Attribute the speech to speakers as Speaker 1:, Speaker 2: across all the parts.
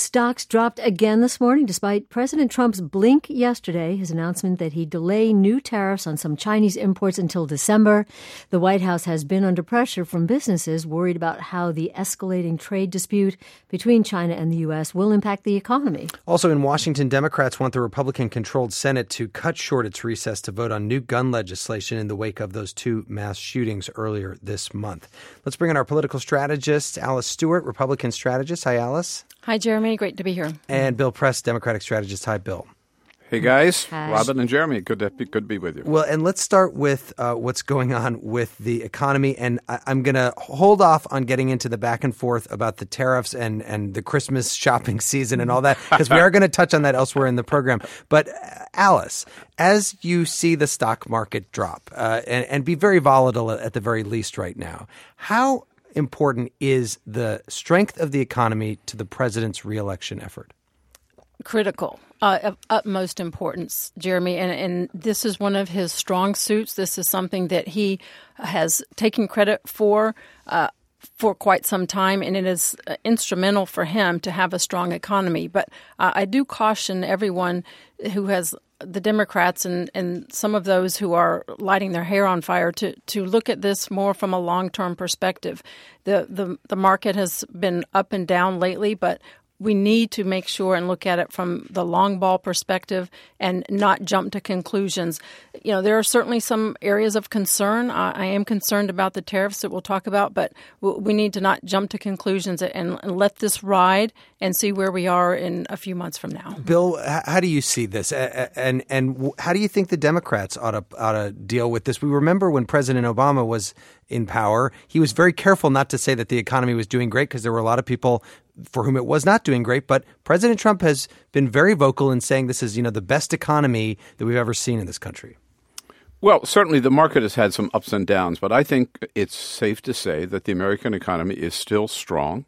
Speaker 1: Stocks dropped again this morning despite President Trump's blink yesterday, his announcement that he'd delay new tariffs on some Chinese imports until December. The White House has been under pressure from businesses worried about how the escalating trade dispute between China and the U.S. will impact the economy.
Speaker 2: Also in Washington, Democrats want the Republican-controlled Senate to cut short its recess to vote on new gun legislation in the wake of those two mass shootings earlier this month. Let's bring in our political strategist, Alice Stewart, Republican strategist. Hi, Alice.
Speaker 3: Hi, Jeremy. Great to be here.
Speaker 2: And Bill Press, Democratic strategist. Hi, Bill.
Speaker 4: Hey, guys.
Speaker 1: Hi.
Speaker 4: Robin and Jeremy. Good to be with you.
Speaker 2: Well, and let's start with what's going on with the economy. And I'm going to hold off on getting into the back and forth about the tariffs and the Christmas shopping season and all that, because we are going to touch on that elsewhere in the program. But Alice, as you see the stock market drop and be very volatile at the very least right now, how important is the strength of the economy to the president's reelection effort?
Speaker 3: Critical, of utmost importance, Jeremy. And this is one of his strong suits. This is something that he has taken credit for quite some time, and it is instrumental for him to have a strong economy. But I do caution everyone who has the Democrats and some of those who are lighting their hair on fire to look at this more from a long-term perspective. The market has been up and down lately, but we need to make sure and look at it from the long ball perspective and not jump to conclusions. You know, there are certainly some areas of concern. I am concerned about the tariffs that we'll talk about, but we need to not jump to conclusions and let this ride and see where we are in a few months from now.
Speaker 2: Bill, how do you see this? And how do you think the Democrats ought to deal with this? We remember when President Obama was in power, he was very careful not to say that the economy was doing great because there were a lot of people for whom it was not doing great. But President Trump has been very vocal in saying this is, the best economy that we've ever seen in this country.
Speaker 4: Well, certainly the market has had some ups and downs, but I think it's safe to say that the American economy is still strong.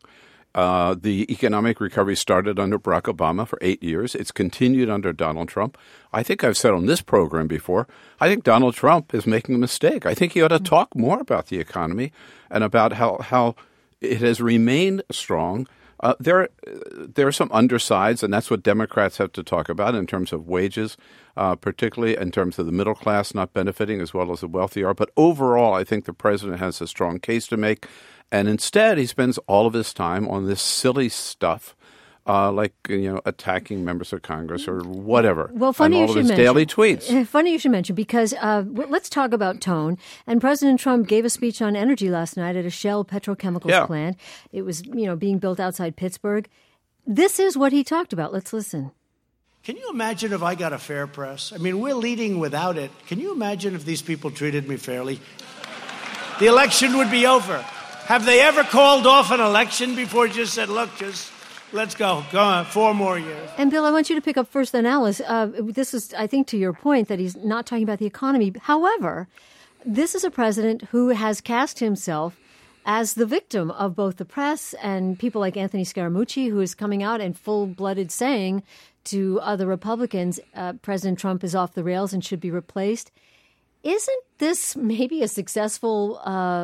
Speaker 4: The economic recovery started under Barack Obama for 8 years. It's continued under Donald Trump. I think I've said on this program before, I think Donald Trump is making a mistake. I think he ought to talk more about the economy and about how it has remained strong. There are some undersides, and that's what Democrats have to talk about in terms of wages, particularly in terms of the middle class not benefiting as well as the wealthy are. But overall, I think the president has a strong case to make. And instead, he spends all of his time on this silly stuff, like attacking members of Congress or whatever.
Speaker 1: Well, funny
Speaker 4: and all
Speaker 1: you
Speaker 4: of
Speaker 1: should
Speaker 4: his daily tweets.
Speaker 1: Funny you should mention, because let's talk about tone. And President Trump gave a speech on energy last night at a Shell petrochemicals plant. It was, being built outside Pittsburgh. This is what he talked about. Let's listen.
Speaker 5: Can you imagine if I got a fair press? I mean, we're leading without it. Can you imagine if these people treated me fairly? The election would be over. Have they ever called off an election before, just said, look, let's go on, 4 more years?
Speaker 1: And Bill, I want you to pick up first then Alice. This is, I think, to your point that he's not talking about the economy. However, this is a president who has cast himself as the victim of both the press and people like Anthony Scaramucci, who is coming out and full-blooded saying to other Republicans, President Trump is off the rails and should be replaced. Isn't this maybe a successful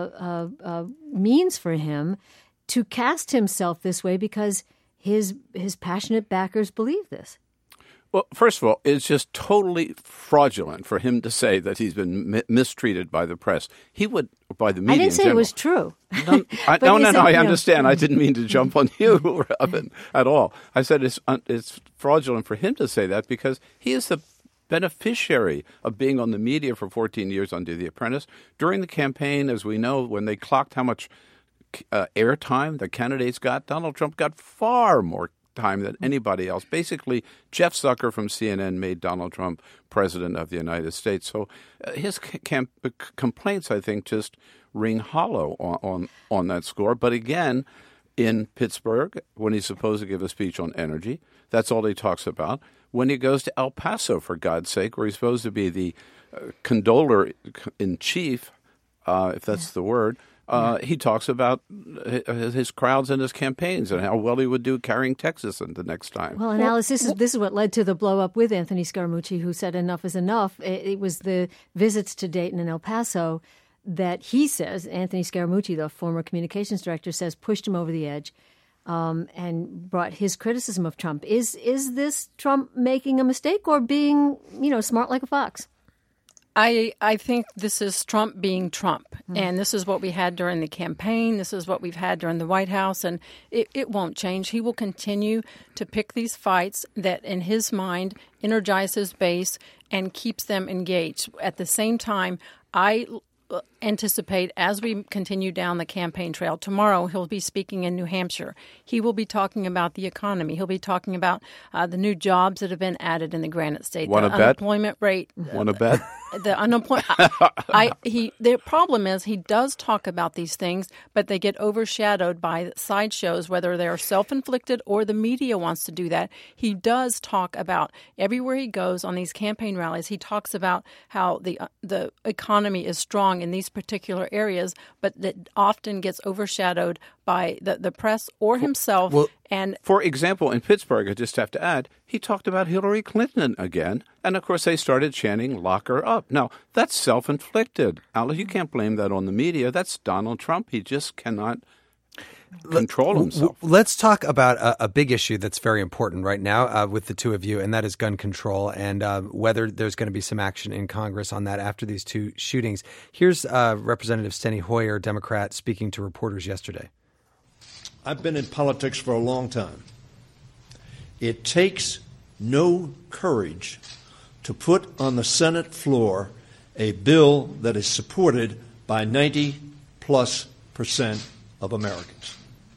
Speaker 1: means for him to cast himself this way because his passionate backers believe this?
Speaker 4: Well, first of all, it's just totally fraudulent for him to say that he's been mistreated by the press. He would, by the media.
Speaker 1: I didn't say
Speaker 4: in general.
Speaker 1: it was true.
Speaker 4: No, I understand. I didn't mean to jump on you, Robin, at all. I said it's fraudulent for him to say that because he is the beneficiary of being on the media for 14 years under The Apprentice. During the campaign, as we know, when they clocked how much airtime the candidates got, Donald Trump got far more time than anybody else. Basically, Jeff Zucker from CNN made Donald Trump president of the United States. So his complaints, I think, just ring hollow on that score. But again, in Pittsburgh, when he's supposed to give a speech on energy, that's all he talks about. When he goes to El Paso, for God's sake, where he's supposed to be the condoler in chief, if that's the word, he talks about his crowds and his campaigns and how well he would do carrying Texas in the next time.
Speaker 1: Well, and Alice, this is what led to the blow up with Anthony Scaramucci, who said enough is enough. It was the visits to Dayton and El Paso that he says, Anthony Scaramucci, the former communications director, says pushed him over the edge. and brought his criticism of Trump. Is this Trump making a mistake or being, smart like a fox?
Speaker 3: I think this is Trump being Trump, and this is what we had during the campaign. This is what we've had during the White House, and it won't change. He will continue to pick these fights that, in his mind, energize his base and keeps them engaged. At the same time, I anticipate as we continue down the campaign trail, tomorrow he'll be speaking in New Hampshire. He will be talking about the economy. He'll be talking about the new jobs that have been added in the Granite State.
Speaker 4: Want
Speaker 3: the unemployment rate.
Speaker 4: Want to bet?
Speaker 3: The unemployment. The problem is he does talk about these things, but they get overshadowed by sideshows, whether they're self-inflicted or the media wants to do that. He does talk about everywhere he goes on these campaign rallies. He talks about how the economy is strong in these particular areas, but that often gets overshadowed by the press or himself.
Speaker 2: Well,
Speaker 3: and
Speaker 4: for example, in Pittsburgh, I just have to add, he talked about Hillary Clinton again. And, of course, they started chanting, "Lock her up." Now, that's self-inflicted. Alice, you can't blame that on the media. That's Donald Trump. He just cannot control himself.
Speaker 2: Let's talk about a big issue that's very important right now with the two of you, and that is gun control and whether there's going to be some action in Congress on that after these two shootings. Here's Representative Steny Hoyer, Democrat, speaking to reporters yesterday.
Speaker 6: I've been in politics for a long time. It takes no courage to put on the Senate floor a bill that is supported by 90+% of Americans.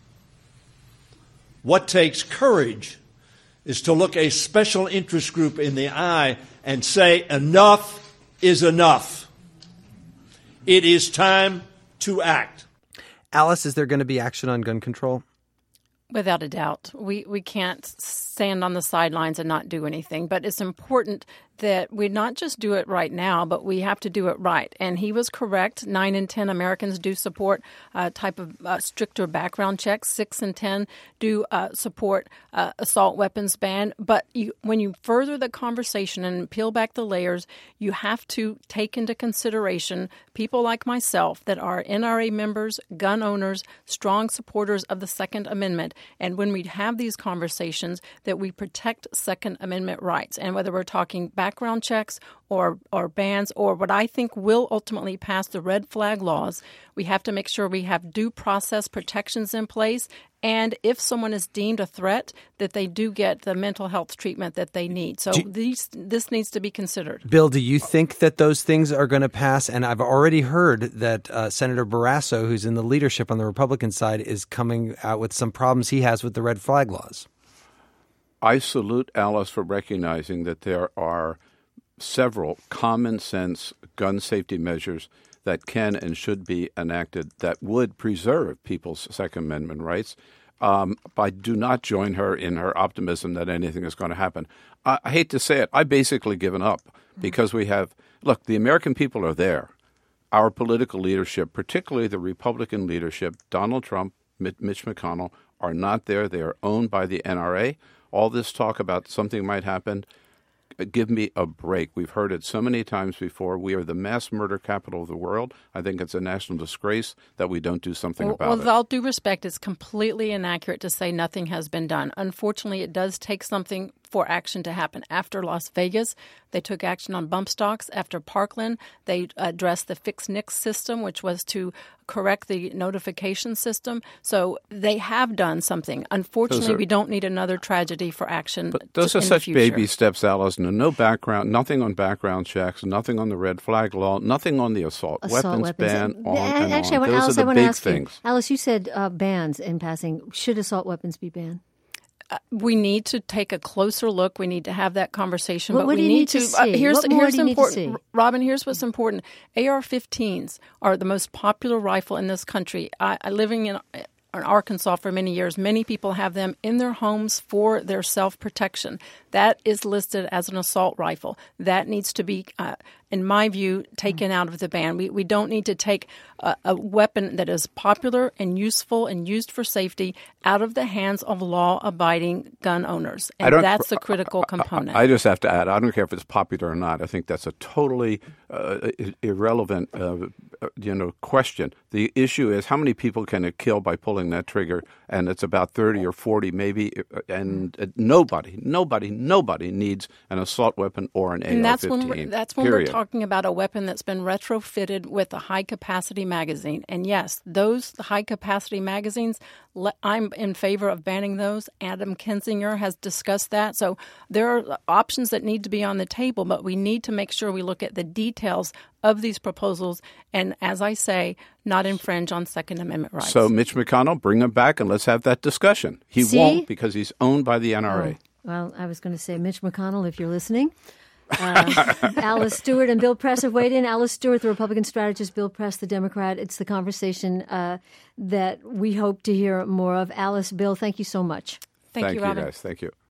Speaker 6: What takes courage is to look a special interest group in the eye and say, enough is enough. It is time to act.
Speaker 2: Alice, is there going to be action on gun control?
Speaker 3: Without a doubt. We can't stand on the sidelines and not do anything. But it's important that we not just do it right now, but we have to do it right. And he was correct. 9 in 10 Americans do support a type of stricter background checks. 6 in 10 do support assault weapons ban. But when you further the conversation and peel back the layers, you have to take into consideration people like myself that are NRA members, gun owners, strong supporters of the Second Amendment. And when we have these conversations, that we protect Second Amendment rights. And whether we're talking background checks or bans or what I think will ultimately pass the red flag laws, we have to make sure we have due process protections in place. And if someone is deemed a threat, that they do get the mental health treatment that they need. So this needs to be considered.
Speaker 2: Bill, do you think that those things are going to pass? And I've already heard that Senator Barrasso, who's in the leadership on the Republican side, is coming out with some problems he has with the red flag laws.
Speaker 4: I salute Alice for recognizing that there are several common sense gun safety measures that can and should be enacted that would preserve people's Second Amendment rights. I do not join her in her optimism that anything is going to happen. I hate to say it. I've basically given up because the American people are there. Our political leadership, particularly the Republican leadership, Donald Trump, Mitch McConnell, are not there. They are owned by the NRA. All this talk about something might happen, give me a break. We've heard it so many times before. We are the mass murder capital of the world. I think it's a national disgrace that we don't do something about it.
Speaker 3: With all due respect, it's completely inaccurate to say nothing has been done. Unfortunately, it does take something for action to happen. After Las Vegas, they took action on bump stocks. After Parkland, they addressed the fixed NICS system, which was to correct the notification system. So they have done something. Unfortunately, we don't need another tragedy for action.
Speaker 4: But those are such baby steps, Alice. No background, nothing on background checks, nothing on the red flag law, nothing on the assault weapons ban,
Speaker 1: Actually,
Speaker 4: on. Those
Speaker 1: Alice,
Speaker 4: are the big
Speaker 1: ask
Speaker 4: things.
Speaker 1: You, Alice, you said bans in passing. Should assault weapons be banned?
Speaker 3: We need to take a closer look. We need to have that conversation.
Speaker 1: What do you need to see?
Speaker 3: Here's important.
Speaker 1: See?
Speaker 3: Robin, here's what's important. AR-15s are the most popular rifle in this country. Living in Arkansas for many years, many people have them in their homes for their self-protection. That is listed as an assault rifle. That needs to be, in my view, taken out of the ban. We don't need to take a weapon that is popular and useful and used for safety out of the hands of law-abiding gun owners. And that's the critical component.
Speaker 4: I just have to add, I don't care if it's popular or not. I think that's a totally irrelevant question. The issue is how many people can it kill by pulling pulling that trigger, and it's about 30 or 40 maybe, and nobody needs an assault weapon or an AR-15.
Speaker 3: And that's when we're talking about a weapon that's been retrofitted with a high-capacity magazine. And yes, those high-capacity magazines, I'm in favor of banning those. Adam Kinzinger has discussed that. So there are options that need to be on the table, but we need to make sure we look at the details of these proposals and, as I say, not infringe on Second Amendment rights.
Speaker 4: So, Mitch McConnell, bring him back and let's have that discussion. He won't because he's owned by the NRA.
Speaker 1: Oh, well, I was going to say, Mitch McConnell, if you're listening. Alice Stewart and Bill Press have weighed in. Alice Stewart, the Republican strategist, Bill Press, the Democrat. It's the conversation that we hope to hear more of. Alice, Bill, thank you so much.
Speaker 3: Thank you, Robin.
Speaker 4: Guys. Thank you.